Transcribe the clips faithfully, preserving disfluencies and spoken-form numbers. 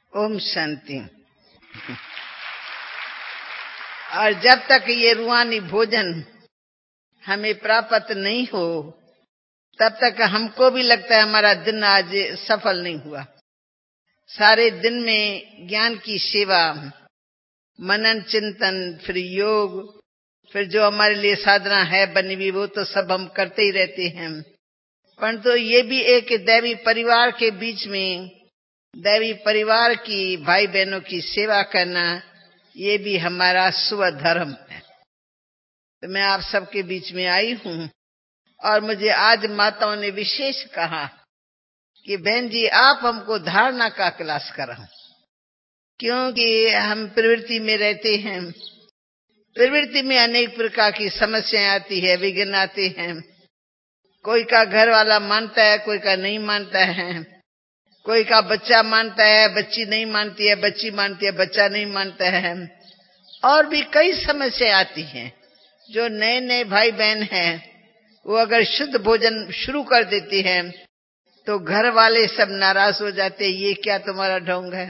ओम शांति। और जब तक ये रूहानी भोजन हमें प्राप्त नहीं हो तब तक हमको भी लगता है हमारा दिन आज सफल नहीं हुआ। सारे दिन में ज्ञान की सेवा, मनन चिंतन, फिर योग, फिर जो हमारे लिए साधना है बनी हुई वो तो सब हम करते ही रहते हैं। परंतु तो ये भी एक दैवी परिवार के बीच में दैवी परिवार की भाई बहनों की सेवा करना, ये भी हमारा स्वधर्म है। तो मैं आप सबके बीच में आई हूँ और मुझे आज माताओं ने विशेष कहा कि बहन जी आप हमको धारणा का क्लास कराओ, क्योंकि हम प्रवृत्ति में रहते हैं। प्रवृत्ति में अनेक प्रकार की समस्याएं आती है, विघ्न आते हैं। कोई का घर वाला मानता है, कोई का नहीं मानता है। कोई का बच्चा मानता है, बच्ची नहीं मानती है, बच्ची मानती है, बच्चा नहीं मानता है। और भी कई समस्याएं आती हैं। जो नए नए भाई बहन हैं वो अगर शुद्ध भोजन शुरू कर देते हैं तो घर वाले सब नाराज हो जाते, ये क्या तुम्हारा ढोंग है,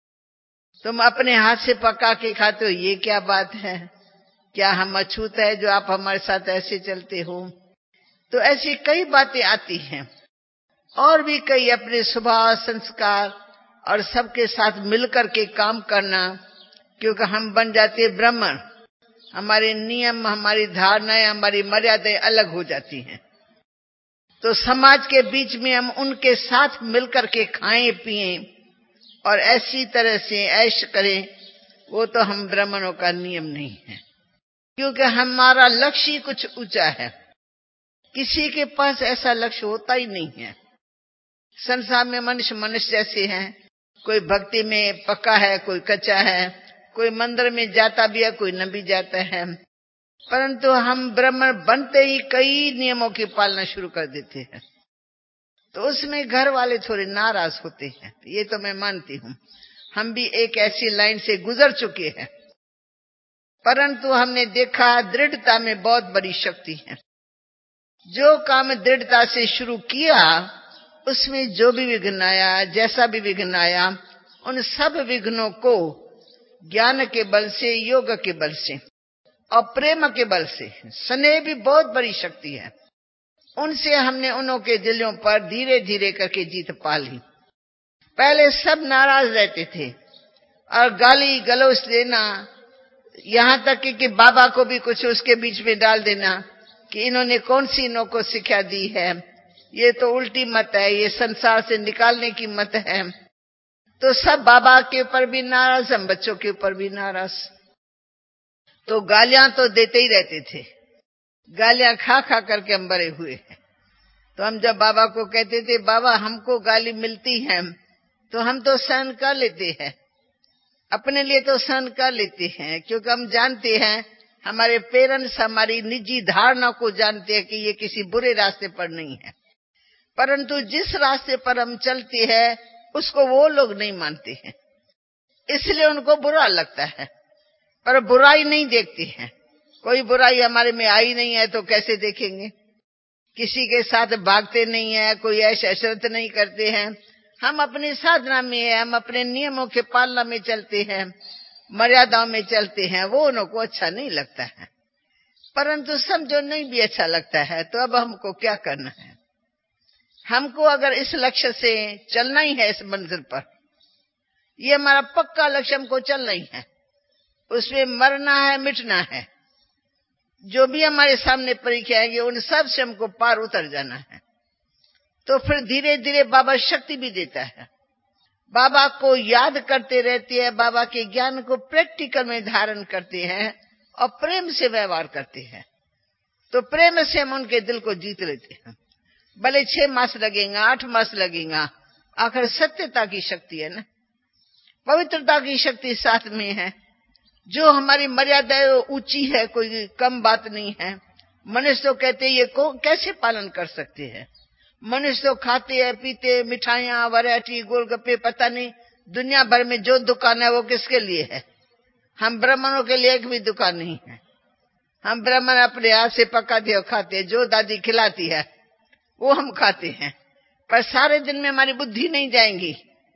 तुम अपने हाथ से पका के खाते हो, ये क्या बात है, क्या हम अछूत है जो आप हमारे साथ ऐसे चलते हो। तो ऐसी कई बातें आती हैं और भी कई अपने स्वभाव, संस्कार और सबके साथ मिलकर के काम करना, क्योंकि हम बन जाते ब्राह्मण। हमारे नियम, हमारी धारणाएं, हमारी मर्यादाएं अलग हो जाती हैं। तो समाज के बीच में हम उनके साथ मिलकर के खाएं पिएं और ऐसी तरह से ऐश करें, वो तो हम ब्राह्मणों का नियम नहीं है। क्योंकि हमारा लक्ष्य ही कुछ ऊंचा है। किसी के पास ऐसा लक्ष्य होता ही नहीं है। संसार में मनुष्य मनुष्य जैसे हैं, कोई भक्ति में पक्का है, कोई कच्चा है, कोई मंदिर में जाता भी है, कोई न भी जाता है। परंतु हम ब्राह्मण बनते ही कई नियमों की पालना शुरू कर देते हैं, तो उसमें घर वाले थोड़े नाराज होते हैं। ये तो मैं मानती हूँ, हम भी एक ऐसी लाइन से गुजर चुके हैं। परंतु हमने देखा दृढ़ता में बहुत बड़ी शक्ति है। जो काम दृढ़ता से शुरू किया उसमें जो भी विघ्न आया, जैसा भी विघ्न आया, उन सब विघ्नों को ज्ञान के बल से, योग के बल से और प्रेम के बल से, स्नेह भी बहुत बड़ी शक्ति है, उनसे हमने उन्हों के दिलों पर धीरे धीरे करके जीत पा ली। पहले सब नाराज रहते थे और गाली गलौज देना, यहाँ तक कि, कि बाबा को भी कुछ उसके बीच में डाल देना कि इन्होंने कौन सी इन्हों को शिक्षा दी है, ये तो उल्टी मत है, ये संसार से निकालने की मत है। तो सब बाबा के ऊपर भी नाराज, हम बच्चों के ऊपर भी नाराज। तो गालियां तो देते ही रहते थे, गालियां खा खा करके हम बड़े हुए हैं। तो हम जब बाबा को कहते थे बाबा हमको गाली मिलती है, तो हम तो सहन कर लेते हैं, अपने लिए तो सहन कर लेते हैं, क्योंकि हम जानते हैं, हमारे पेरेंट्स हमारी निजी धारणा को जानते हैं कि ये किसी बुरे रास्ते पर नहीं है। परंतु जिस रास्ते पर हम चलते हैं उसको वो लोग नहीं मानते हैं, इसलिए उनको बुरा लगता है, पर बुराई नहीं देखते हैं। कोई बुराई हमारे में आई नहीं है तो कैसे देखेंगे। किसी के साथ भागते नहीं है, कोई ऐश अशरत नहीं करते हैं। हम अपनी साधना में है, हम अपने नियमों के पालना में चलते हैं, मर्यादाओं में चलते हैं, वो उनको अच्छा नहीं लगता है। परंतु समझो नहीं भी अच्छा लगता है तो अब हमको क्या करना है। हमको अगर इस लक्ष्य से चलना ही है, इस मंजिल पर, ये हमारा पक्का लक्ष्य, हमको चलना ही है, उसमें मरना है, मिटना है। जो भी हमारे सामने परीक्षा आएगी उन सब से हमको पार उतर जाना है। तो फिर धीरे धीरे बाबा शक्ति भी देता है। बाबा को याद करते रहते हैं, बाबा के ज्ञान को प्रैक्टिकल में धारण करते हैं और प्रेम से व्यवहार करते हैं। तो प्रेम से हम उनके दिल को जीत लेते हैं। भले छह मास लगेगा, आठ मास लगेगा, आखिर सत्यता की शक्ति है ना, पवित्रता की शक्ति साथ में है। जो हमारी मर्यादा ऊंची है, कोई कम बात नहीं है। मनुष्य तो कहते ये को कैसे पालन कर सकते हैं। मनुष्य तो खाते हैं, पीते, मिठाइयां, वैरायटी, गोलगप्पे, पता नहीं दुनिया भर में जो दुकान है वो किसके लिए है। हम ब्राह्मणों के लिए एक भी दुकान नहीं है। हम ब्राह्मण अपने हाथ से पकाते और खाते, जो दादी खिलाती है वो हम खाते हैं। पर सारे दिन में हमारी बुद्धि नहीं जाएंगी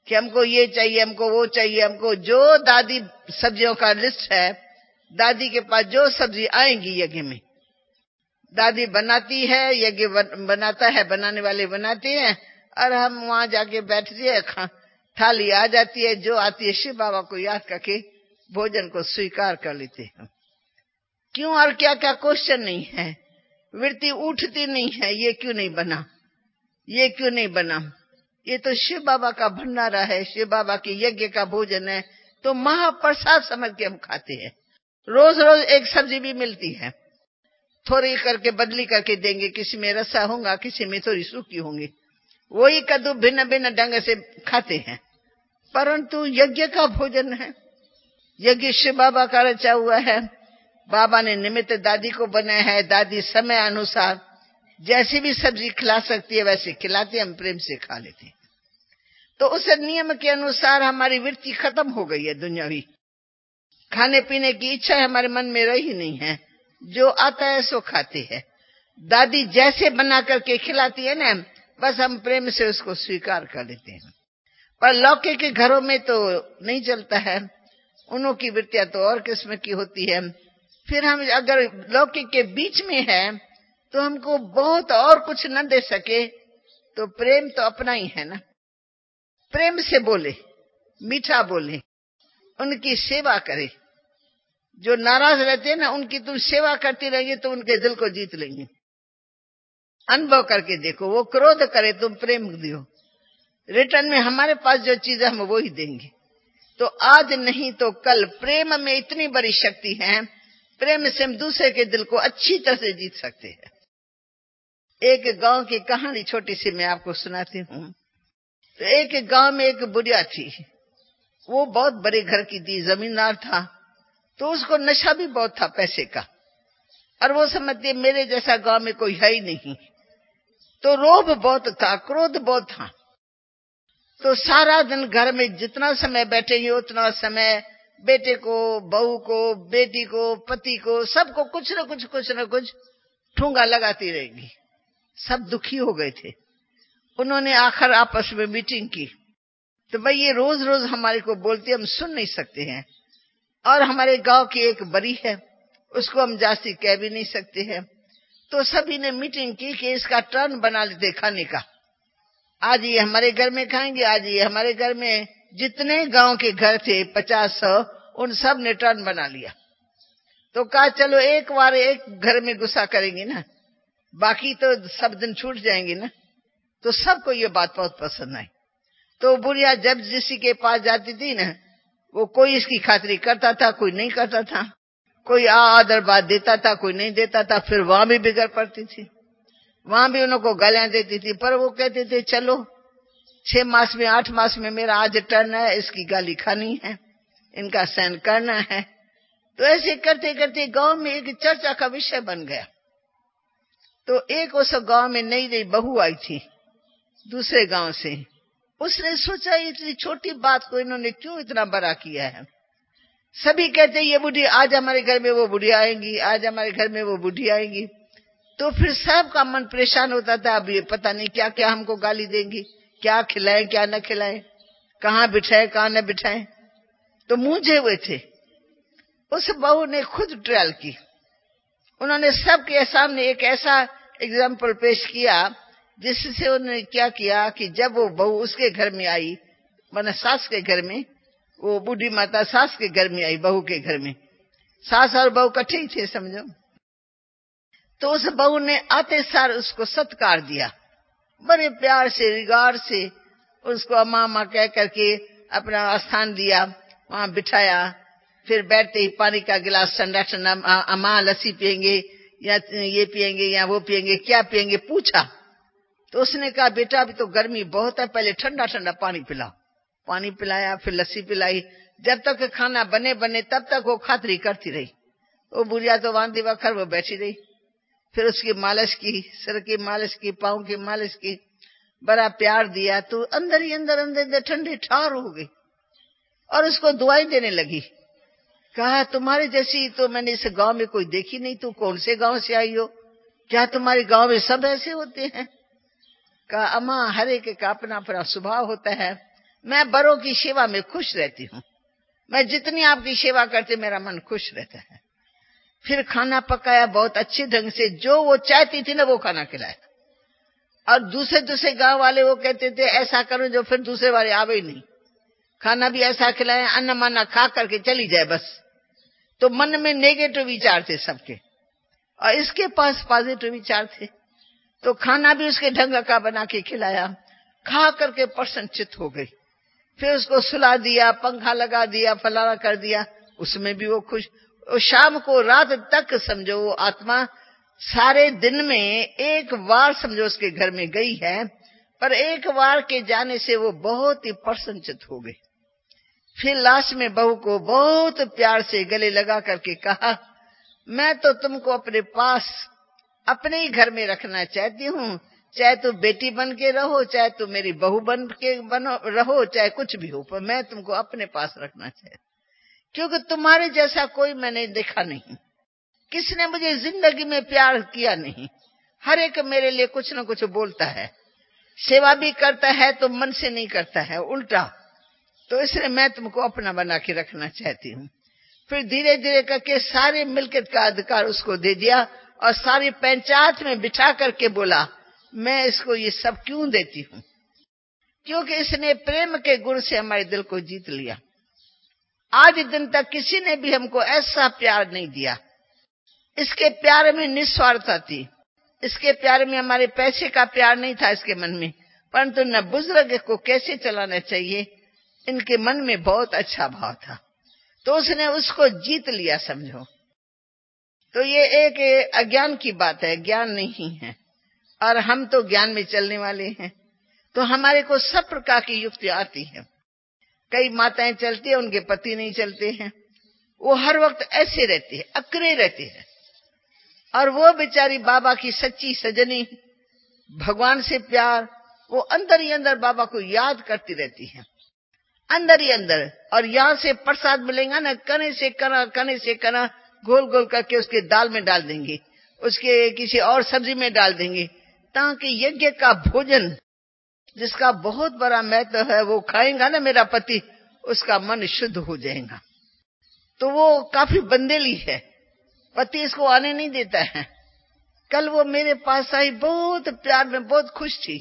कि हमको ये चाहिए, हमको वो चाहिए, हमको जो दादी सब्जियों का लिस्ट है, दादी के पास जो सब्जी आएंगी यज्ञ में, दादी बनाती है, यज्ञ बनाता है, बनाने वाले बनाते हैं, और हम वहां जाके बैठते, थाली आ जाती है, जो आती है शिव बाबा को याद करके भोजन को स्वीकार कर लेते हैं। क्यों और क्या क्या क्वेश्चन नहीं है, वृत्ति उठती नहीं है, ये क्यों नहीं बना, ये क्यों नहीं बना। ये तो शिव बाबा का भंडारा है, शिव बाबा के यज्ञ का भोजन है, तो महाप्रसाद समझ के हम खाते हैं। रोज रोज एक सब्जी भी मिलती है, थोड़ी करके बदली करके देंगे, किसी में रसा होगा, किसी में थोड़ी सूखी होंगी, वही कद्दू भिन्न भिन्न ढंग से खाते हैं, परंतु यज्ञ का भोजन है, यज्ञ शिव बाबा का रचा हुआ है। बाबा ने निमित्त दादी को बनाया है, दादी समय अनुसार जैसी भी सब्जी खिला सकती है वैसे खिलाते, हम प्रेम से खा लेते हैं। तो उस नियम के अनुसार हमारी वृत्ति खत्म हो गई है, दुनियावी खाने पीने की इच्छा हमारे मन में रही नहीं है, जो आता है सो खाते हैं। दादी जैसे बना करके खिलाती है ना, बस हम प्रेम से उसको स्वीकार कर लेते हैं। पर लौकिक के घरों में तो नहीं चलता है, उन्हों की वृत्तियां तो और किस्म की होती है। फिर हम अगर लौकिक के बीच में है तो हमको बहुत और कुछ न दे सके तो प्रेम तो अपना ही है ना, प्रेम से बोले, मीठा बोले, उनकी सेवा करे। जो नाराज रहते हैं ना, उनकी तुम सेवा करती रहेंगे तो उनके दिल को जीत लेंगे। अनुभव करके देखो, वो क्रोध करे तुम प्रेम दियो, रिटर्न में हमारे पास जो चीज है हम वो ही देंगे। तो आज नहीं तो कल प्रेम में इतनी बड़ी शक्ति है, प्रेम से हम दूसरे के दिल को अच्छी तरह से जीत सकते हैं। एक गांव की कहानी छोटी सी मैं आपको सुनाती हूँ। तो एक गांव में एक बुढ़िया थी, वो बहुत बड़े घर की थी, जमींदार था, तो उसको नशा भी बहुत था पैसे का, और वो समझती मेरे जैसा गांव में कोई है ही नहीं। तो रोब बहुत था, क्रोध बहुत था, तो सारा दिन घर में जितना समय बैठेंगे उतना समय बेटे को, बहू को, बेटी को, पति को, सबको कुछ न कुछ कुछ न कुछ ठूंगा लगाती रहेगी। सब दुखी हो गए थे। उन्होंने आखिर आपस में मीटिंग की, तो भाई ये रोज रोज हमारे को बोलती, हम सुन नहीं सकते हैं, और हमारे गांव की एक बड़ी है, उसको हम जास्ती कह भी नहीं सकते हैं। तो सभी ने मीटिंग की कि इसका टर्न बना लेते खाने का, आज ये हमारे घर में खाएंगे, आज ये हमारे घर में। जितने गांव के घर थे पचास सौ, उन सब ने टर्न बना लिया। तो कहा चलो एक बार एक घर में गुस्सा करेंगे ना, बाकी तो सब दिन छूट जाएंगे ना। तो सबको ये बात बहुत पसंद आई। तो बुढ़िया जब जिसी के पास जाती थी ना, वो कोई इसकी खातिरी करता था, कोई नहीं करता था, कोई आ आदर बात देता था, कोई नहीं देता था। फिर वहां भी बिगड़ पड़ती थी, वहां भी उनको गालियां देती थी। पर वो कहते थे चलो छह मास में, आठ मास में मेरा आज टर्न है, इसकी गाली खानी है, इनका सहन करना है। तो ऐसे करते करते गांव में एक चर्चा का विषय बन गया। तो एक उस गांव में नई नई बहू आई थी दूसरे गांव से। उसने सोचा इतनी छोटी बात को इन्होंने क्यों इतना बड़ा किया है। सभी कहते ये बूढ़ी, आज हमारे घर में वो बूढ़ी आएंगी, आज हमारे घर में वो बूढ़ी आएंगी। तो फिर सबका मन परेशान होता था, अब ये पता नहीं क्या क्या हमको गाली देंगी, क्या खिलाएं क्या न खिलाएं, कहाँ बिठाएं कहाँ न बिठाएं। तो मूंझे हुए थे। उस बहू ने खुद ट्रायल की। उन्होंने सबके सामने एक ऐसा एग्जाम्पल पेश किया जिससे उन्होंने क्या किया कि जब वो बहू उसके घर में आई, माने सास के घर में, वो बूढ़ी माता सास के घर में आई, बहू के घर में, सास और बहू इकट्ठे ही थे समझो। तो उस बहू ने आते सार उसको सत्कार दिया, बड़े प्यार से, रिगार से उसको अम्मा अम्मा कह करके अपना स्थान दिया, वहां बिठाया। फिर बैठते ही पानी का गिलास ठंडा ठंडा, अम्मा लस्सी पियेंगे या ये पियेंगे या वो पियेंगे, क्या पियेंगे पूछा। तो उसने कहा बेटा अभी तो गर्मी बहुत है, पहले ठंडा ठंडा पानी पिलाओ। पानी पिलाया, फिर लस्सी पिलाई। जब तक खाना बने बने तब तक वो खातिरी करती रही। वो बुढ़िया तो वांदी वखर वो बैठी रही। फिर उसकी मालिश की, सिर की मालिश की, पाँव की मालिश की, बड़ा प्यार दिया। तो अंदर ही अंदर अंदर अंदर ठंडी ठार हो गई और उसको दुआई देने लगी। कहा तुम्हारे जैसी तो मैंने इस गांव में कोई देखी नहीं, तू कौन से गांव से आई हो, क्या तुम्हारे गांव में सब ऐसे होते हैं? कहा अम्मा हर एक का अपना अपना स्वभाव होता है, मैं बड़ों की सेवा में खुश रहती हूँ। मैं जितनी आपकी सेवा करती मेरा मन खुश रहता है। फिर खाना पकाया बहुत अच्छे ढंग से, जो वो चाहती थी ना वो खाना खिलाया। और दूसरे दूसरे गांव वाले वो कहते थे ऐसा करो जो फिर दूसरे वाले आवे ही नहीं। खाना भी ऐसा खिलाया, अन्न माना खा करके चली जाए बस। तो मन में नेगेटिव विचार थे सबके, और इसके पास पॉजिटिव विचार थे। तो खाना भी उसके ढंग का बना के खिलाया, खा करके प्रसन्नचित हो गई। फिर उसको सुला दिया, पंखा लगा दिया, फलाना कर दिया, उसमें भी वो खुश। और शाम को रात तक समझो वो आत्मा सारे दिन में एक बार समझो उसके घर में गई है, पर एक बार के जाने से वो बहुत ही प्रसन्नचित हो गई। फिर लास्ट में बहू को बहुत प्यार से गले लगा करके कहा, मैं तो तुमको अपने पास अपने ही घर में रखना चाहती हूँ, चाहे तू बेटी बन के रहो, चाहे तू मेरी बहू बन के बनो रहो, चाहे कुछ भी हो, पर मैं तुमको अपने पास रखना चाहती, क्योंकि तुम्हारे जैसा कोई मैंने देखा नहीं। किसने मुझे जिंदगी में प्यार किया नहीं। हर एक मेरे लिए कुछ न कुछ बोलता है, सेवा भी करता है तो मन से नहीं करता है, उल्टा। तो इसलिए मैं तुमको अपना बना के रखना चाहती हूँ। फिर धीरे धीरे करके सारे मिल्कियत का अधिकार उसको दे दिया, और सारी पंचायत में बिठा करके बोला, मैं इसको ये सब क्यों देती हूँ, क्योंकि इसने प्रेम के गुण से हमारे दिल को जीत लिया। आज दिन तक किसी ने भी हमको ऐसा प्यार नहीं दिया। इसके प्यार में निस्वार्थता थी, इसके प्यार में हमारे पैसे का प्यार नहीं था इसके मन में, परंतु न बुजुर्ग को कैसे चलाना चाहिए इनके मन में बहुत अच्छा भाव था। तो उसने उसको जीत लिया समझो। तो ये एक अज्ञान की बात है, ज्ञान नहीं है, और हम तो ज्ञान में चलने वाले हैं। तो हमारे को सब प्रकार की युक्ति आती है। कई माताएं चलती है, उनके पति नहीं चलते हैं, वो हर वक्त ऐसे रहती है, अकड़े रहती है। और वो बेचारी बाबा की सच्ची सजनी, भगवान से प्यार, वो अंदर ही अंदर बाबा को याद करती रहती है, अंदर ही अंदर। और यहाँ से प्रसाद मिलेगा ना, कने से कना कने से कना गोल गोल करके उसके दाल में डाल देंगे, उसके किसी और सब्जी में डाल देंगे, ताकि यज्ञ का भोजन जिसका बहुत बड़ा महत्व है वो खाएगा ना मेरा पति, उसका मन शुद्ध हो जाएगा। तो वो काफी बंदेली है, पति इसको आने नहीं देता है। कल वो मेरे पास आई, बहुत प्यार में, बहुत खुश थी।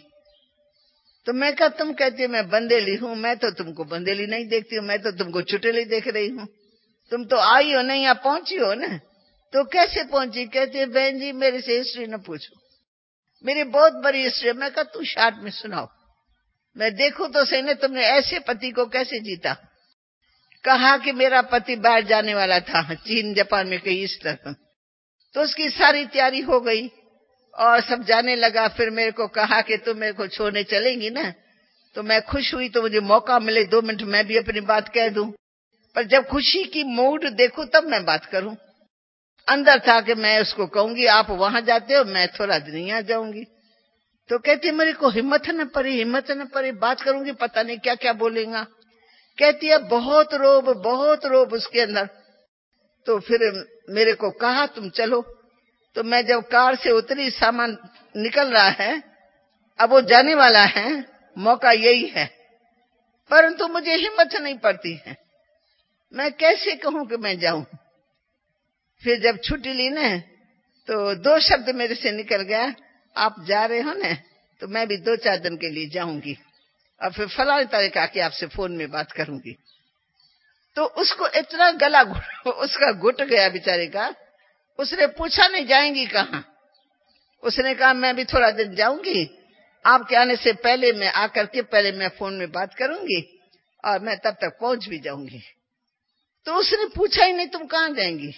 तो मैं कहा, तुम कहती हो मैं बंदेली हूँ, मैं तो तुमको बंदेली नहीं देखती हूँ, मैं तो तुमको चुटेली देख रही हूँ। तुम तो आई हो नहीं, यहाँ पहुंची हो ना। तो कैसे पहुंची? कहती है, बहन जी मेरे से हिस्ट्री न पूछो, मेरी बहुत बड़ी हिस्ट्री है। मैं कहा, तू शार्ट में सुनाओ, मैं देखूं तो सही ना तुमने ऐसे पति को कैसे जीता। कहा कि मेरा पति बाहर जाने वाला था, चीन जापान में कहीं इस तरह। तो उसकी सारी तैयारी हो गई और सब जाने लगा। फिर मेरे को कहा कि तुम मेरे को छोड़ने चलेंगी ना। तो मैं खुश हुई, तो मुझे मौका मिले दो मिनट मैं भी अपनी बात कह दूं। पर जब खुशी की मूड देखूं तब मैं बात करूं। अंदर था कि मैं उसको कहूंगी आप वहां जाते हो, मैं थोड़ा दिन यहाँ जाऊंगी। तो कहती मेरे को हिम्मत न पड़ी, हिम्मत न पड़ी, बात करूंगी पता नहीं क्या क्या बोलेगा। कहती है बहुत रोब, बहुत रोब उसके अंदर। तो फिर मेरे को कहा तुम चलो। तो मैं जब कार से उतरी, सामान निकल रहा है, अब वो जाने वाला है, मौका यही है, परंतु मुझे हिम्मत नहीं पड़ती है, मैं कैसे कहूं कि मैं जाऊं। फिर जब छुट्टी ली ना, तो दो शब्द मेरे से निकल गया, आप जा रहे हो ना, तो मैं भी दो चार दिन के लिए जाऊंगी और फिर फलाने तारीख आके आपसे फोन में बात करूंगी। तो उसको इतना गला उसका घुट गया बेचारे का। उसने पूछा नहीं जाएंगी कहाँ, उसने कहा मैं भी थोड़ा दिन जाऊंगी, आपके आने से पहले मैं आकर के पहले मैं फोन में बात करूंगी और मैं तब तक पहुंच भी जाऊंगी। तो उसने पूछा ही नहीं तुम कहाँ जाएंगी।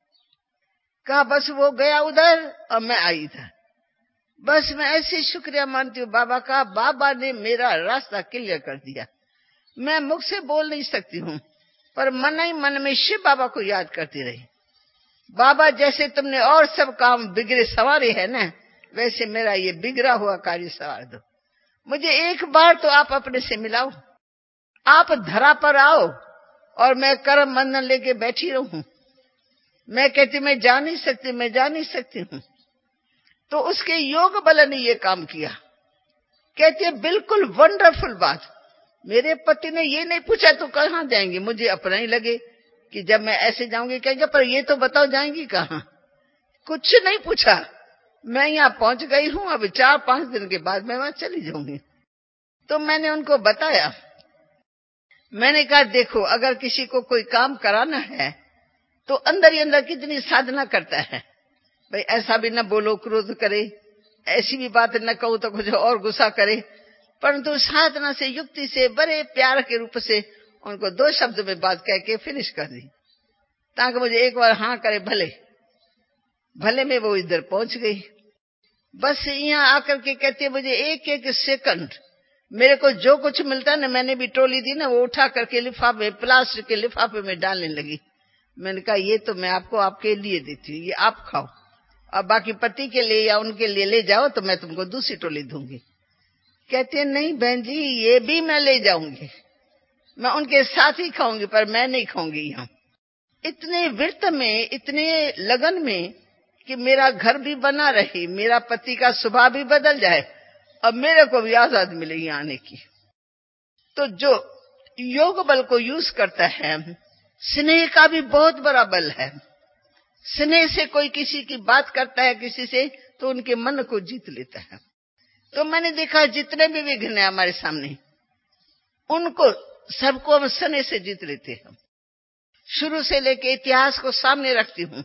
कहा बस वो गया उधर और मैं आई इधर। बस मैं ऐसे शुक्रिया मानती हूँ बाबा का, बाबा ने मेरा रास्ता क्लियर कर दिया। मैं मुख से बोल नहीं सकती हूँ, पर मन ही मन में शिव बाबा को याद करती रही। बाबा जैसे तुमने और सब काम बिगड़े सवारे है ना, वैसे मेरा ये बिगड़ा हुआ कार्य सवार दो। मुझे एक बार तो आप अपने से मिलाओ, आप धरा पर आओ और मैं कर्म बंधन लेके बैठी रहूं। मैं कहती मैं जा नहीं सकती, मैं जा नहीं सकती हूँ। तो उसके योग बल ने ये काम किया। कहती है बिल्कुल वंडरफुल बात, मेरे पति ने ये नहीं पूछा तो कहाँ जाएंगी। मुझे अपना ही लगे कि जब मैं ऐसे जाऊंगी कहेंगे पर ये तो बताओ जाएंगी कहाँ। कुछ नहीं पूछा, मैं यहाँ पहुंच गई हूँ, अभी चार पांच दिन के बाद मैं वहां चली जाऊंगी। तो मैंने उनको बताया, मैंने कहा देखो अगर किसी को कोई काम कराना है तो अंदर ही अंदर कितनी साधना करता है भाई। ऐसा भी न बोलो, क्रोध करे, ऐसी भी बात न कहो तो कुछ और गुस्सा करे, परंतु साधना से, युक्ति से, बड़े प्यार के रूप से उनको दो शब्द में बात कह के फिनिश कर दी, ताकि मुझे एक बार हाँ करे भले भले में वो इधर पहुंच गई। बस यहाँ आकर के कहते मुझे एक एक सेकंड मेरे को जो कुछ मिलता है ना, मैंने भी टोली दी ना, वो उठा करके लिफाफे, प्लास्टिक के लिफाफे में डालने लगी। मैंने कहा ये तो मैं आपको आपके लिए देती हूँ, ये आप खाओ, और बाकी पति के लिए या उनके लिए ले जाओ तो मैं तुमको दूसरी टोली दूंगी। कहते नहीं बहन जी ये भी मैं ले जाऊंगी, मैं उनके साथ ही खाऊंगी, पर मैं नहीं खाऊंगी यहाँ। इतने व्रत में, इतने लगन में कि मेरा घर भी बना रही, मेरा पति का स्वभाव भी बदल जाए, अब मेरे को भी आजाद मिले यहाँ आने की। तो जो योग बल को यूज करता है, स्नेह का भी बहुत बड़ा बल है। स्नेह से कोई किसी की बात करता है किसी से तो उनके मन को जीत लेता है। तो मैंने देखा जितने भी विघ्न है हमारे सामने, उनको सबको हम स्नेह से जीत लेते हैं। शुरू से लेके इतिहास को सामने रखती हूँ।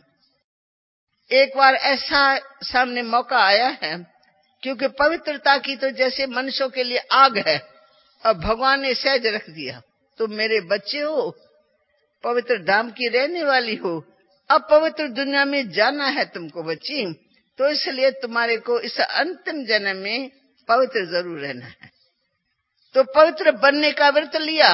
एक बार ऐसा सामने मौका आया है, क्योंकि पवित्रता की तो जैसे मनुष्यों के लिए आग है, अब भगवान ने सहज रख दिया। तो मेरे बच्चे हो, पवित्र धाम की रहने वाली हो, अब पवित्र दुनिया में जाना है तुमको बच्ची, तो इसलिए तुम्हारे को इस अंतिम जन्म में पवित्र जरूर रहना है। तो पवित्र बनने का व्रत लिया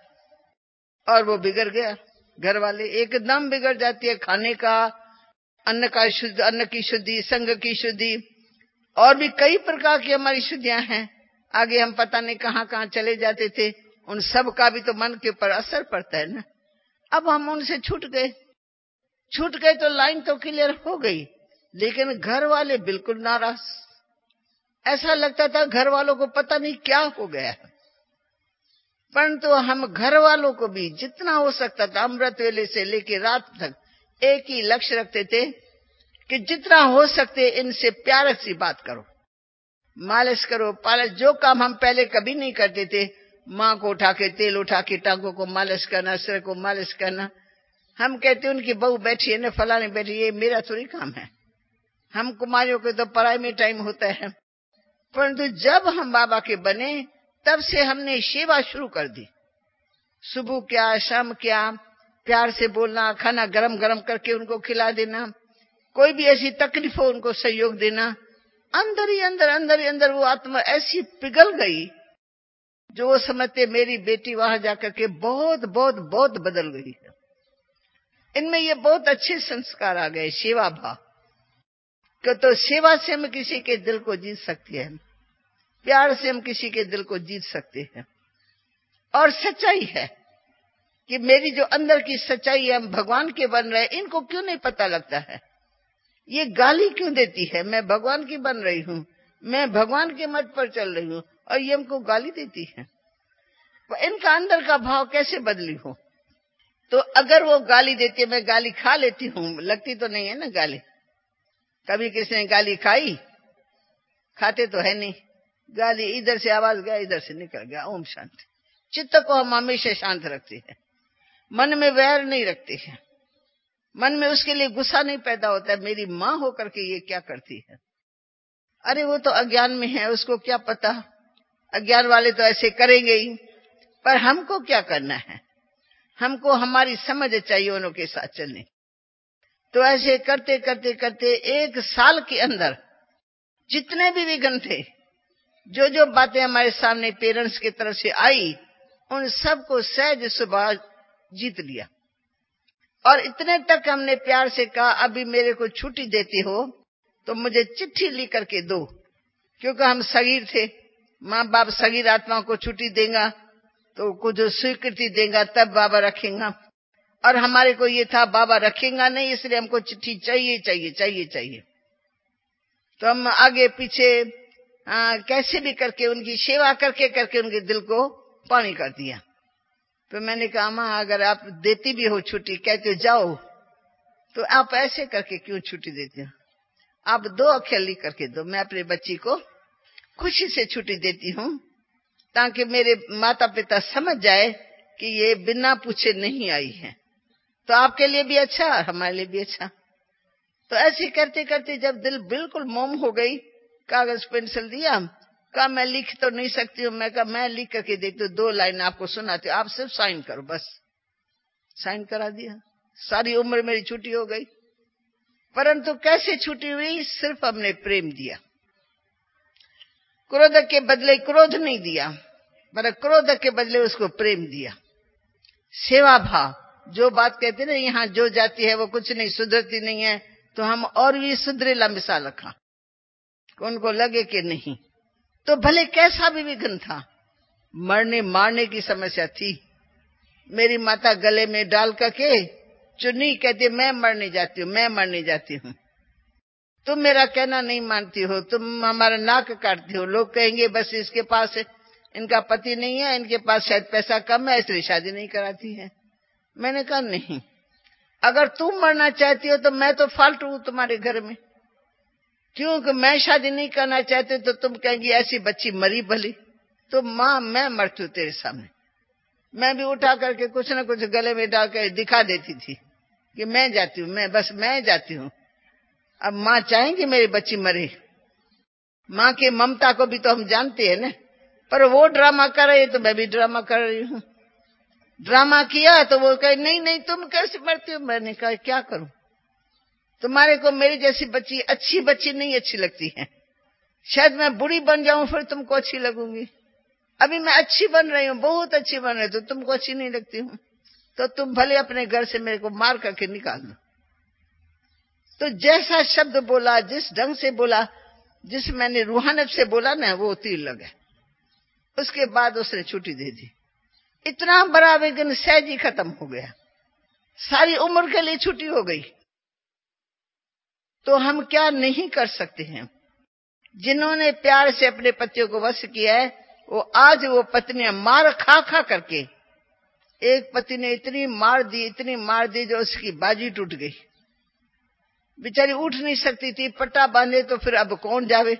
और वो बिगड़ गया। घर वाले एकदम बिगड़ जाती है। खाने का, अन्न का शुद्ध, अन्न की शुद्धि, संग की शुद्धि, और भी कई प्रकार की हमारी शुद्धियां हैं। आगे हम पता नहीं कहाँ कहाँ चले जाते थे, उन सब का भी तो मन के ऊपर असर पड़ता है ना। अब हम उनसे छूट गए, छूट गए तो लाइन तो क्लियर हो गई, लेकिन घर वाले बिल्कुल नाराज। ऐसा लगता था घर वालों को पता नहीं क्या हो गया। परंतु तो हम घर वालों को भी जितना हो सकता था, अमृत वेले से लेकर रात तक एक ही लक्ष्य रखते थे कि जितना हो सकते इनसे प्यार सी बात करो, मालिश करो, पालिश। जो काम हम पहले कभी नहीं करते थे, माँ को उठा के तेल उठा के टांगों को मालिश करना, सिर को मालिश करना, हम कहते उनकी बहू बैठी है ना, फलाने बैठी, ये मेरा थोड़ी काम है। हम कुमारियों के तो पढ़ाई में टाइम होता है। परंतु जब हम बाबा के बने तब से हमने सेवा शुरू कर दी। सुबह क्या, शाम क्या, प्यार से बोलना, खाना गरम गरम करके उनको खिला देना, कोई भी ऐसी तकलीफ हो उनको सहयोग देना। अंदर ही अंदर अंदर ही अंदर वो आत्मा ऐसी पिघल गई जो वो समझते मेरी बेटी वहां जाकर के बहुत बहुत बहुत बदल गई है। इनमें ये बहुत अच्छे संस्कार आ गए, सेवा भाव। तो सेवा से हम किसी के दिल को जीत सकते हैं, प्यार से हम किसी के दिल को जीत सकते हैं। और सच्चाई है कि मेरी जो अंदर की सच्चाई है, हम भगवान के बन रहे हैं, इनको क्यों नहीं पता लगता है। ये गाली क्यों देती है, मैं भगवान की बन रही हूँ, मैं भगवान के मत पर चल रही हूँ, और ये हमको गाली देती है। तो इनका अंदर का भाव कैसे बदली हो। तो अगर वो गाली देती है, मैं गाली खा लेती हूँ, लगती तो नहीं है ना गाली। कभी किसी ने गाली खाई? खाते तो है नहीं। गाली इधर से आवाज गया, इधर से निकल गया, ओम शांति। चित्त को हम हमेशा शांत रखते हैं, मन में वैर नहीं रखते हैं, मन में उसके लिए गुस्सा नहीं पैदा होता है, मेरी माँ होकर के ये क्या करती है। अरे वो तो अज्ञान में है, उसको क्या पता, अज्ञान वाले तो ऐसे करेंगे ही। पर हमको क्या करना है, हमको हमारी समझ चाहिए उनके साथ चलने। तो ऐसे करते करते करते एक साल के अंदर जितने भी विघ्न थे, जो जो बातें हमारे सामने पेरेंट्स की तरफ से आई, उन सबको सहज स्वभाव जीत लिया। और इतने तक हमने प्यार से कहा, अभी मेरे को छुट्टी देती हो तो मुझे चिट्ठी लिख करके दो, क्योंकि हम सगीर थे। माँ बाप सगीर आत्माओं को छुट्टी देगा तो कुछ स्वीकृति देगा तब बाबा रखेगा, और हमारे को ये था बाबा रखेगा नहीं, इसलिए हमको चिट्ठी चाहिए चाहिए चाहिए चाहिए। तो हम आगे पीछे आ, कैसे भी करके उनकी सेवा करके करके उनके दिल को पानी कर दिया। तो मैंने कहा माँ अगर आप देती भी हो छुट्टी, कहते हो जाओ, तो आप ऐसे करके क्यों छुट्टी देते हो? आप दो अक्षर लिख करके दो, मैं अपने बच्ची को खुशी से छुट्टी देती हूँ, ताकि मेरे माता पिता समझ जाए कि ये बिना पूछे नहीं आई है, तो आपके लिए भी अच्छा और हमारे लिए भी अच्छा। तो ऐसे करते करते जब दिल बिल्कुल मोम हो गई, कागज पेंसिल दिया, कहा मैं लिख तो नहीं सकती हूँ, मैं कहा मैं लिख करके देती हूँ, दो लाइन आपको सुनाती हूँ, आप सिर्फ साइन करो। बस साइन करा दिया, सारी उम्र मेरी छुट्टी हो गई। परंतु कैसे छुट्टी हुई? सिर्फ हमने प्रेम दिया। क्रोध के बदले क्रोध नहीं दिया, पर क्रोध के बदले उसको प्रेम दिया। सेवा भाव, जो बात कहते ना यहाँ जो जाती है वो कुछ नहीं सुधरती नहीं है, तो हम और भी सुधरेला मिसाल रखा, उनको लगे कि नहीं। तो भले कैसा भी विघ्न था, मरने मारने की समस्या थी, मेरी माता गले में डाल करके चुन्नी कहती मैं मरने जाती हूँ, मैं मरने जाती हूँ, तुम मेरा कहना नहीं मानती हो, तुम हमारा नाक काटती हो, लोग कहेंगे बस इसके पास इनका पति नहीं है, इनके पास शायद पैसा कम है इसलिए शादी नहीं कराती है। मैंने कहा नहीं, अगर तुम मरना चाहती हो तो मैं तो फालतू हूं तुम्हारे घर में, क्योंकि मैं शादी नहीं करना चाहती तो तुम कहेंगी ऐसी बच्ची मरी भली। तो माँ मैं मरती हूँ तेरे सामने। मैं भी उठा करके कुछ न कुछ गले में डाल कर दिखा देती थी कि मैं जाती हूँ, मैं बस मैं जाती हूँ। अब माँ चाहेंगी मेरी बच्ची मरे? माँ की ममता को भी तो हम जानते हैं न, पर वो ड्रामा कर रही है तो मैं भी ड्रामा कर रही हूँ। ड्रामा किया तो वो कहे नहीं नहीं तुम कैसे मरती हो? मैंने कहा क्या करूं, तुम्हारे को मेरी जैसी बच्ची अच्छी बच्ची नहीं अच्छी लगती है, शायद मैं बुरी बन जाऊं फिर तुमको अच्छी लगूंगी। अभी मैं अच्छी बन रही हूँ, बहुत अच्छी बन रही हूँ, तो तुमको अच्छी नहीं लगती हूँ, तो तुम भले अपने घर से मेरे को मार करके निकाल दो। तो जैसा शब्द बोला, जिस ढंग से बोला, जिस मैंने रूहानियत से बोला ना, वो तीर लगे। उसके बाद उसने छुट्टी दे दी। इतना बड़ा विघ्न सहज ही खत्म हो गया, सारी उम्र के लिए छुट्टी हो गई। तो हम क्या नहीं कर सकते हैं? जिन्होंने प्यार से अपने पतियों को वश किया है, वो आज वो पत्नियां मार खा खा करके, एक पति ने इतनी मार दी इतनी मार दी जो उसकी बाजी टूट गई, बेचारी उठ नहीं सकती थी, पट्टा बांधे तो फिर अब कौन जावे,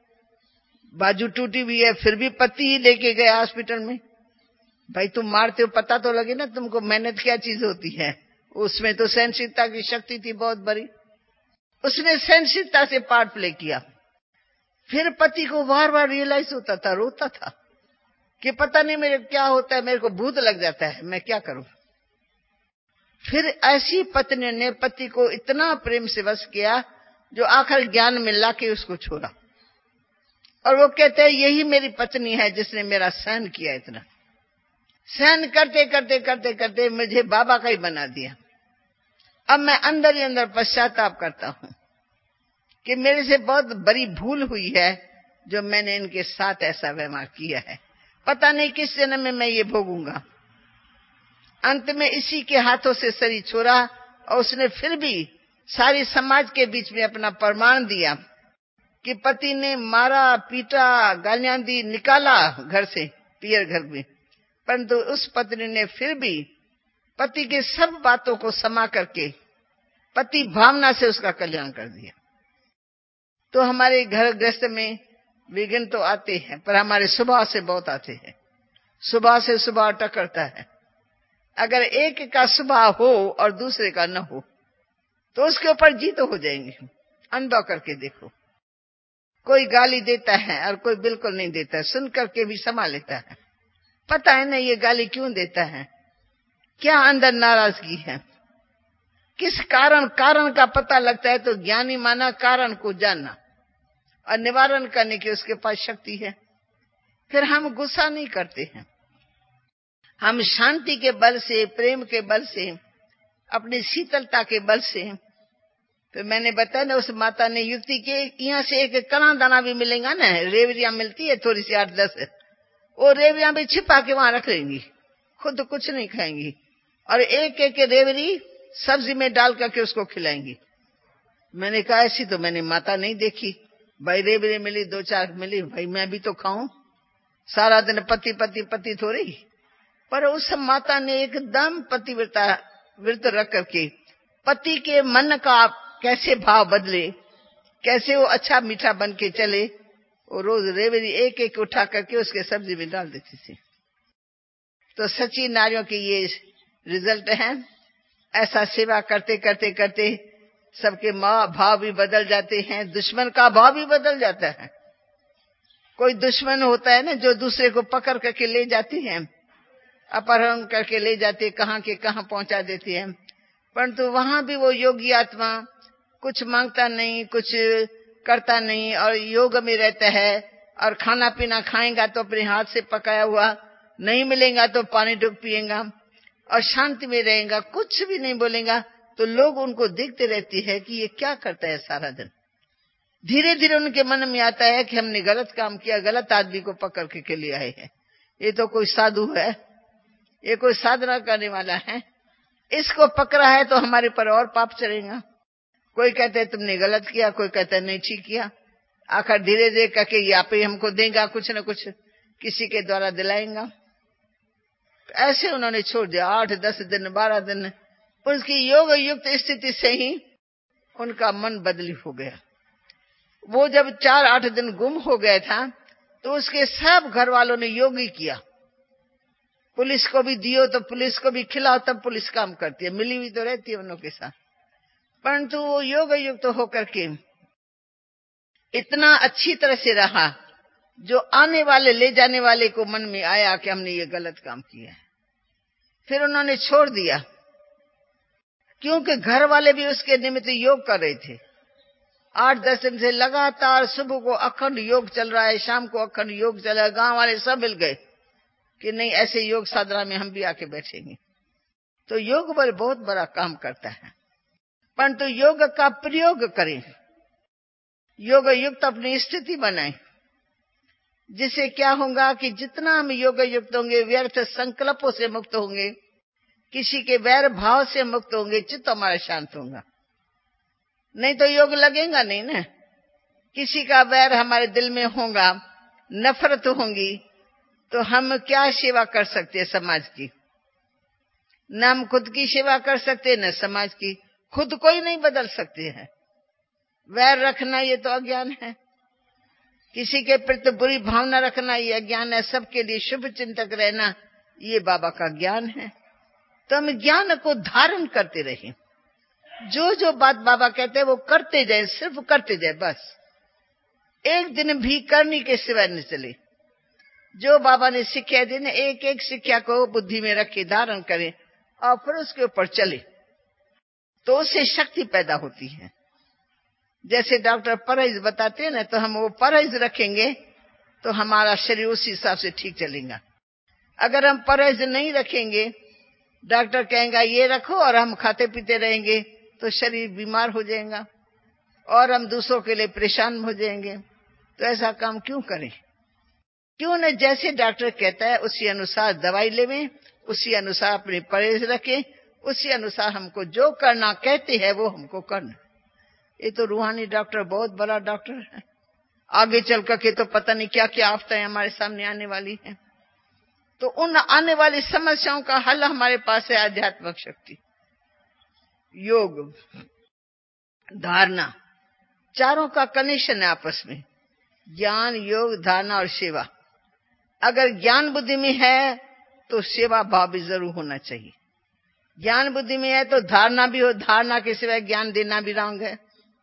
बाजू टूटी हुई है, फिर भी पति ही लेके गए हॉस्पिटल में। भाई तुम मारते हो पता तो लगे ना तुमको मेहनत क्या चीज होती है। उसमें तो सहनशीलता की शक्ति थी बहुत बड़ी, उसने सहनशीलता से पार्ट प्ले किया। फिर पति को बार बार रियलाइज होता था, रोता था कि पता नहीं मेरे क्या होता है, मेरे को भूत लग जाता है, मैं क्या करूं। फिर ऐसी पत्नी ने पति को इतना प्रेम से वश किया जो आखिर ज्ञान में लाके उसको छोड़ा, और वो कहते हैं यही मेरी पत्नी है जिसने मेरा सहन किया, इतना सहन करते करते करते करते मुझे बाबा का ही बना दिया। अब मैं अंदर ही अंदर पश्चाताप करता हूं कि मेरे से बहुत बड़ी भूल हुई है जो मैंने इनके साथ ऐसा व्यवहार किया है। पता नहीं किस जन्म में मैं ये भोगूंगा। अंत में इसी के हाथों से शरीर छोड़ा, और उसने फिर भी सारी समाज के बीच में अपना प्रमाण दिया कि पति ने मारा पीटा गालियां दी, निकाला घर से, पियर घर में, परंतु उस पत्नी ने फिर भी पति के सब बातों को समा करके पति भावना से उसका कल्याण कर दिया। तो हमारे घर गृहस्थ में विघ्न तो आते हैं, पर हमारे स्वभाव से बहुत आते हैं। स्वभाव से स्वभाव टकरता है। अगर एक का स्वभाव हो और दूसरे का न हो तो उसके ऊपर जीत हो जाएंगे। अनुभव करके देखो, कोई गाली देता है और कोई बिल्कुल नहीं देता है, सुन करके भी समा लेता है। पता है ना ये गाली क्यों देता है, क्या अंदर नाराजगी है, किस कारण, कारण का पता लगता है तो ज्ञानी माना कारण को जानना और निवारण करने की उसके पास शक्ति है। फिर हम गुस्सा नहीं करते हैं, हम शांति के बल से, प्रेम के बल से, अपनी शीतलता के बल से। तो मैंने बताया ना, उस माता ने युक्ति के यहाँ से एक कणा दाना भी मिलेगा ना, रेवड़ियां मिलती है थोड़ी सी आठ दस, वो रेवड़ियां भी छिपा के वहां रख लेंगी, खुद तो कुछ नहीं खाएंगी, और एक एक रेवड़ी सब्जी में डाल करके उसको खिलाएंगी। मैंने कहा ऐसी तो मैंने माता नहीं देखी। भाई रेवड़ी मिली, दो चार मिली, भाई मैं भी तो खाऊं। सारा दिन पति पति पति थोड़ी। पर उस माता ने एकदम पतिव्रता व्रत रख करके पति के मन का कैसे भाव बदले, कैसे वो अच्छा मीठा बन के चले, वो रोज रेवड़ी एक एक उठा करके उसके सब्जी में डाल देती थी। तो सच्ची नारियों की ये रिजल्ट है। ऐसा सेवा करते करते करते सबके माँ भाव भी बदल जाते हैं, दुश्मन का भाव भी बदल जाता है। कोई दुश्मन होता है ना जो दूसरे को पकड़ करके ले जाती है, अपहरण करके ले जाती है, कहाँ के कहाँ पहुंचा देती है। परंतु वहां भी वो योगी आत्मा कुछ मांगता नहीं, कुछ करता नहीं और योग में रहता है। और खाना पीना खाएगा तो अपने हाथ से पकाया हुआ, नहीं मिलेगा तो पानी डूब पिएगा और शांति में रहेगा, कुछ भी नहीं बोलेगा। तो लोग उनको देखते रहती है कि ये क्या करता है सारा दिन। धीरे धीरे उनके मन में आता है कि हमने गलत काम किया, गलत आदमी को पकड़ के लिए आए हैं। ये तो कोई साधु है, ये कोई साधना करने वाला है, इसको पकड़ा है तो हमारे पर और पाप चढ़ेगा। कोई कहते है तुमने गलत किया, कोई कहता है नहीं ठीक किया। आखिर धीरे धीरे करके यहाँ पे हमको देगा, कुछ न कुछ किसी के द्वारा दिलाएगा। ऐसे उन्होंने छोड़ दिया। आठ दस दिन बारह दिन उसकी योग युक्त स्थिति से ही उनका मन बदली हो गया। वो जब चार आठ दिन गुम हो गया था तो उसके सब घर वालों ने योग ही किया। पुलिस को भी दियो तो पुलिस को भी खिलाओ, तब पुलिस काम करती है, मिली हुई तो रहती है उन लोगों के साथ। परंतु वो योग युक्त तो होकर के इतना अच्छी तरह से रहा, जो आने वाले ले जाने वाले को मन में आया कि हमने ये गलत काम किया है। फिर उन्होंने छोड़ दिया, क्योंकि घर वाले भी उसके निमित्त योग कर रहे थे। आठ दस दिन से लगातार सुबह को अखंड योग चल रहा है, शाम को अखंड योग चल रहा है। गांव वाले सब मिल गए कि नहीं, ऐसे योग साधना में हम भी आके बैठेंगे। तो योग बल बहुत बड़ा काम करता है, परंतु योग का प्रयोग करें, योग युक्त अपनी स्थिति बनाएं, जिससे क्या होगा कि जितना हम योग युक्त होंगे, व्यर्थ संकल्पों से मुक्त होंगे, किसी के वैर भाव से मुक्त होंगे, चित्त हमारा शांत होगा। नहीं तो योग लगेगा नहीं ना। किसी का वैर हमारे दिल में होगा, नफरत होंगी, तो हम क्या सेवा कर सकते हैं समाज की? न हम खुद की सेवा कर सकते, न समाज की। खुद को ही नहीं बदल सकते हैं। वैर रखना ये तो अज्ञान है, किसी के प्रति बुरी भावना रखना ये अज्ञान है, सबके लिए शुभ चिंतक रहना ये बाबा का ज्ञान है। तो हम ज्ञान को धारण करते रहें, जो जो बात बाबा कहते हैं वो करते जाए, सिर्फ करते जाए, बस एक दिन भी करने के सिवाय न चले। जो बाबा ने शिक्षा दी ना, एक एक शिक्षा को बुद्धि में रखे, धारण करें और फिर उसके ऊपर चले, तो उससे शक्ति पैदा होती है। जैसे डॉक्टर परहेज बताते हैं ना, तो हम वो परहेज रखेंगे तो हमारा शरीर उसी हिसाब से ठीक चलेगा। अगर हम परहेज नहीं रखेंगे, डॉक्टर कहेगा ये रखो और हम खाते पीते रहेंगे, तो शरीर बीमार हो जाएगा और हम दूसरों के लिए परेशान हो जाएंगे। तो ऐसा काम क्यों करें? क्यों न जैसे डॉक्टर कहता है उसी अनुसार दवाई लेवें, उसी अनुसार अपने परहेज रखें, उसी अनुसार हमको जो करना कहते हैं वो हमको करना। ये तो रूहानी डॉक्टर बहुत बड़ा डॉक्टर है। आगे चल करके तो पता नहीं क्या क्या आफतें हमारे सामने आने वाली हैं। तो उन आने वाली समस्याओं का हल हमारे पास है आध्यात्मिक शक्ति, योग, धारणा, चारों का कनेक्शन है आपस में। ज्ञान, योग, धारणा और सेवा। अगर ज्ञान बुद्धि में है तो सेवा भाव भी जरूर होना चाहिए। ज्ञान बुद्धि में है तो धारणा भी हो, धारणा के सिवाय ज्ञान देना भी रंग है।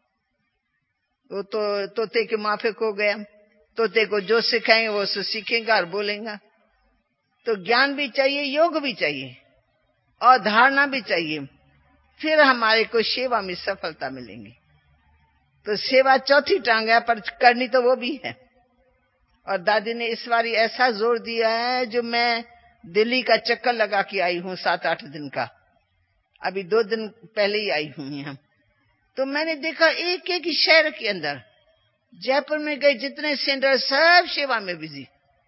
वो तो तोते के माफिक हो गया, तोते को जो सिखाएंगे वो सीखेगा और बोलेगा। तो ज्ञान भी चाहिए, योग भी चाहिए और धारणा भी चाहिए, फिर हमारे को सेवा में सफलता मिलेंगी। तो सेवा चौथी टांग है, पर करनी तो वो भी है। और दादी ने इस बार ऐसा जोर दिया है, जो मैं दिल्ली का चक्कर लगा के आई हूँ सात आठ दिन का, अभी दो दिन पहले ही आई हूँ यहाँ। तो मैंने देखा एक एक शहर के अंदर, जयपुर में गए जितने सेंटर सब सेवा में बिजी।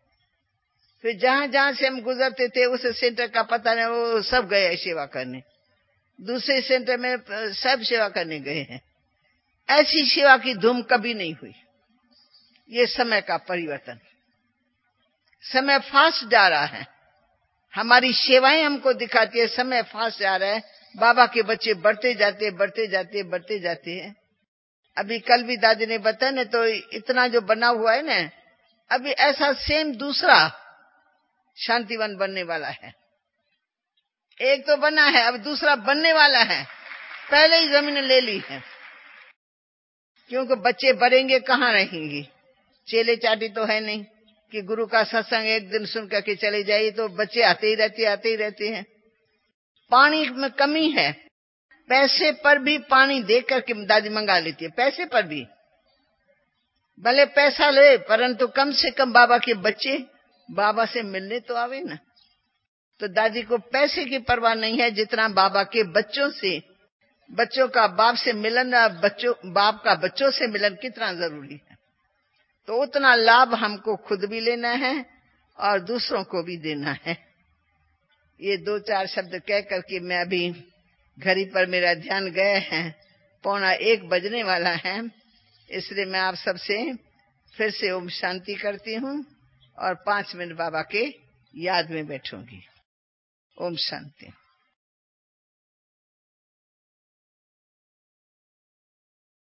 फिर जहां जहां से हम गुजरते थे उस सेंटर का पता नहीं, वो सब गए सेवा करने। दूसरे सेंटर में सब सेवा करने गए हैं। ऐसी सेवा की धूम कभी नहीं हुई। ये समय का परिवर्तन। समय फास्ट जा रहा है, हमारी सेवाएं हमको दिखाती है समय फास्ट जा रहा है। बाबा के बच्चे बढ़ते जाते बढ़ते जाते बढ़ते जाते हैं। अभी कल भी दादी ने बताया ना, तो इतना जो बना हुआ है ना, अभी ऐसा सेम दूसरा शांतिवन बनने वाला है। एक तो बना है, अब दूसरा बनने वाला है। पहले ही जमीन ले ली है, क्योंकि बच्चे बढ़ेंगे कहाँ रहेंगे। चेले चाटी तो है नहीं कि गुरु का सत्संग एक दिन सुन करके चले जाइए, तो बच्चे आते ही रहते आते ही रहते हैं। पानी में कमी है, पैसे पर भी पानी दे करके दादी मंगा लेती है। पैसे पर भी, भले पैसा ले, परंतु कम से कम बाबा के बच्चे बाबा से मिलने तो आवे ना। तो दादी को पैसे की परवाह नहीं है, जितना बाबा के बच्चों से, बच्चों का बाप से मिलन, बच्चों बाप का बच्चों से मिलन कितना जरूरी है। तो उतना लाभ हमको खुद भी लेना है और दूसरों को भी देना है। ये दो चार शब्द कह करके मैं अभी घड़ी पर मेरा ध्यान गए हैं, पौना एक बजने वाला है, इसलिए मैं आप सबसे फिर से ओम शांति करती हूँ और पांच मिनट बाबा के याद में बैठूंगी। ओम शांति।